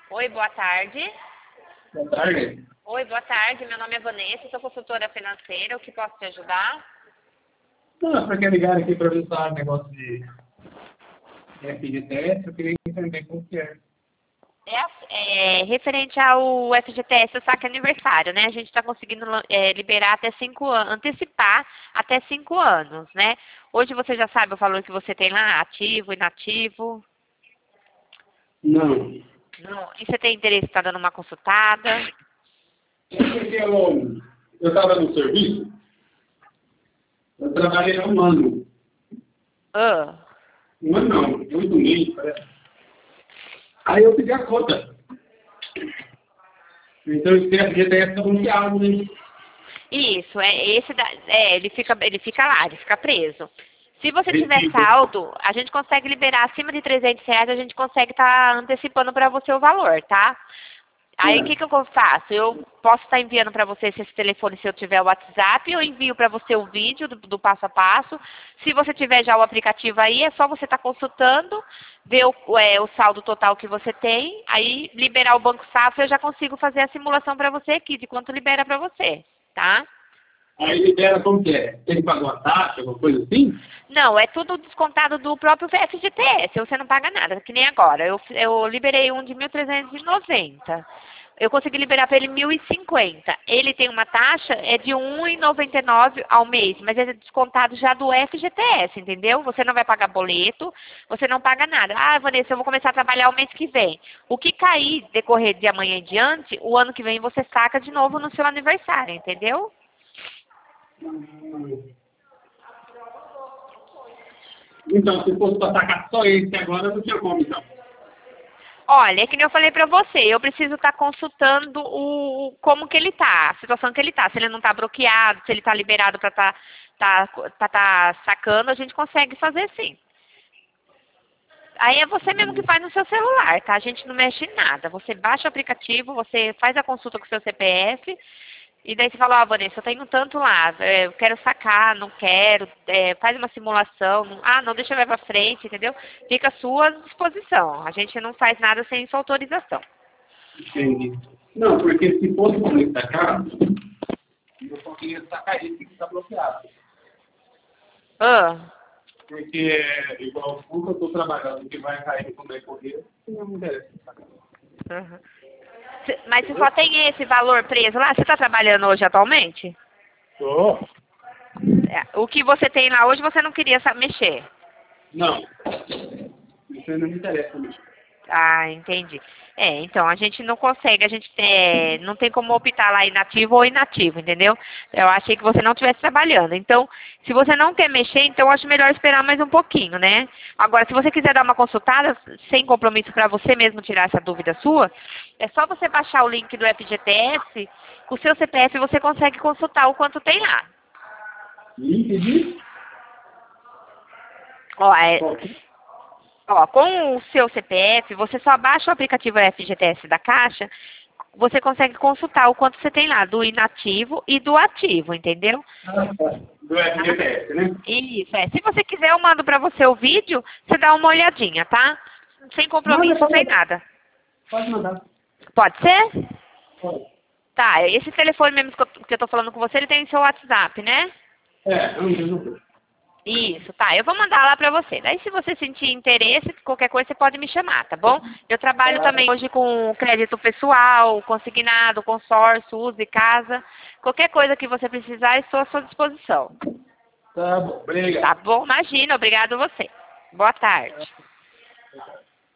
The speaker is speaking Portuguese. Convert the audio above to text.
Oi, boa tarde. Boa tarde. Oi, boa tarde. Meu nome é Vanessa, sou consultora financeira. O que posso te ajudar? Não, só quer ligar aqui para avisar um negócio de FGTS, eu queria entender como que é. Referente ao FGTS, o saque aniversário, né? A gente está conseguindo liberar até 5 anos, antecipar até 5 anos, né? Hoje você já sabe o valor que você tem lá, ativo, inativo? Não. Não. E você tem interesse em estar dando uma consultada? É porque eu estava no serviço, eu trabalhei um ano. Ah. Um ano não, 8 meses, parece. Aí eu pedi a conta. Então esse FGTS está bloqueado, né? Isso, ele fica lá, ele fica preso. Se você tiver Recibo. saldo, a gente consegue liberar acima de R$ 300, a gente consegue estar antecipando para você o valor, tá? Aí o que eu faço? Eu posso estar enviando para você esse telefone se eu tiver o WhatsApp, eu envio para você o vídeo do passo a passo. Se você tiver já o aplicativo aí, é só você estar consultando, ver o saldo total que você tem, aí liberar o Banco Safra, eu já consigo fazer a simulação para você aqui, de quanto libera para você, tá? Aí libera como que é? Tem que pagar uma taxa, alguma coisa assim? Não, é tudo descontado do próprio FGTS, você não paga nada, que nem agora. Eu liberei um de 1.390. Eu consegui liberar para ele 1.050. Ele tem uma taxa de 1,99 ao mês, mas é descontado já do FGTS, entendeu? Você não vai pagar boleto, você não paga nada. Ah, Vanessa, eu vou começar a trabalhar o mês que vem. O que cair decorrer de amanhã em diante, o ano que vem você saca de novo no seu aniversário, entendeu? Então, se fosse para sacar só esse agora, não tinha como, então. Olha, é que nem eu falei pra você, eu preciso estar consultando como que ele tá, a situação que ele tá. Se ele não tá bloqueado, se ele tá liberado pra tá sacando, a gente consegue fazer sim. Aí é você mesmo que faz no seu celular, tá? A gente não mexe em nada. Você baixa o aplicativo, você faz a consulta com o seu CPF, e daí você fala, ó, Vanessa, eu tenho tanto lá, eu quero sacar, não quero, faz uma simulação, não, deixa eu levar pra frente, entendeu? Fica à sua disposição. A gente não faz nada sem sua autorização. Entendi. Não, porque se fosse para ele sacar, eu só queria sacar esse que está bloqueado. Ah. Porque é igual o que eu estou trabalhando, que vai cair no decorrer, não me interessa sacar. Uhum. Mas você só tem esse valor preso lá? Você está trabalhando hoje atualmente? Tô. O que você tem lá hoje você não queria mexer? Não. Isso aí não me interessa mesmo. Ah, entendi. Então, a gente não consegue, a gente não tem como optar lá inativo ou inativo, entendeu? Eu achei que você não estivesse trabalhando. Então, se você não quer mexer, então eu acho melhor esperar mais um pouquinho, né? Agora, se você quiser dar uma consultada, sem compromisso para você mesmo tirar essa dúvida sua, é só você baixar o link do FGTS, com o seu CPF você consegue consultar o quanto tem lá. LinkedIn? Ó, com o seu CPF, você só baixa o aplicativo FGTS da Caixa, você consegue consultar o quanto você tem lá, do inativo e do ativo, entendeu? Ah, tá. Do FGTS, né? Isso, Se você quiser, eu mando pra você o vídeo, você dá uma olhadinha, tá? Sem compromisso, sem nada. Pode mandar. Pode ser? Pode. Tá, esse telefone mesmo que eu tô falando com você, ele tem seu WhatsApp, né? Não. Isso, tá. Eu vou mandar lá pra você. Daí, se você sentir interesse, qualquer coisa, você pode me chamar, tá bom? Eu trabalho também hoje com crédito pessoal, consignado, consórcio, uso e casa. Qualquer coisa que você precisar, estou à sua disposição. Tá bom, obrigado. Tá bom? Imagina. Obrigado a você. Boa tarde.